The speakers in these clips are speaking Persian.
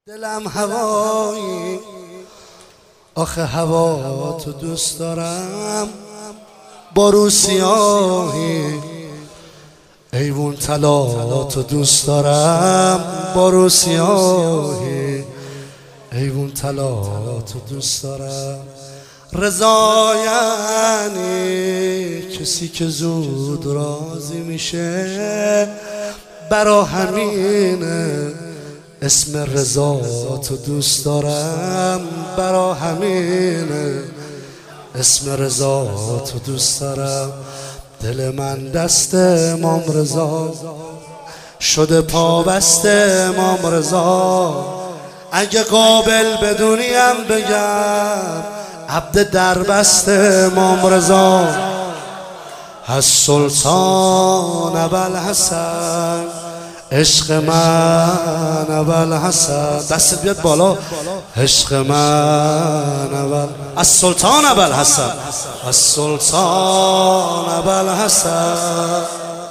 دلم هوایی، آخه هوا تو دوست دارم. با رو سیاهی ایوون طلا تو دوست دارم. با رو سیاهی ایوون طلا تو دوست دارم. رضا یعنی کسی که زود راضی میشه، برا همینه اسم رضا تو دوست دارم. برا همینه اسم رضا تو دوست دارم. دل من دست امام رضا شده پابست امام رضا. اگه قابل بدونیم بگم عبد دربست امام رضا. از سلطان ابوالحسن عشق من ابوالحسن، دستت بیاد بالا. عشق من از سلطان ابوالحسن، از سلطان ابوالحسن.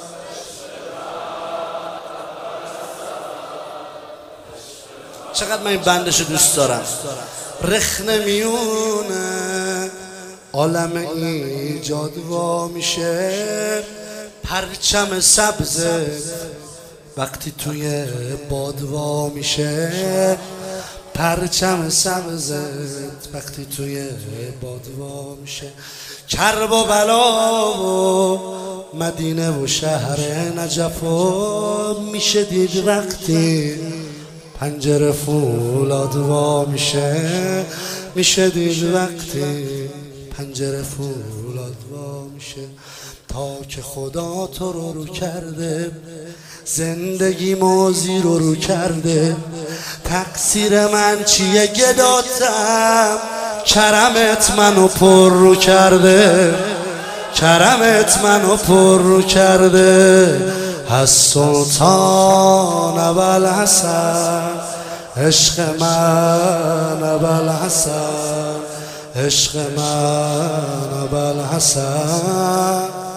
چقدر من این بندشو دوست دارم. رخنه میونه عالم ایجاد وا میشه، پرچم سبز وقتی توی باد وا میشه. پرچم سبزت وقتی توی باد وا میشه. کرب و بلا و مدینه و شهر نجف و میشه دید وقتی پنجره فولاد وا میشه. میشه دید وقتی پنجره فولاد وا میشه. تا که خدا تو رو کرده، زندگی موزی رو کرده. تقصیر من چیه گداتم، کرمت منو پر رو کرده. کرمت منو پر رو کرده. از سلطان ابوالحسن عشق من ابوالحسن، عشق من ابوالحسن.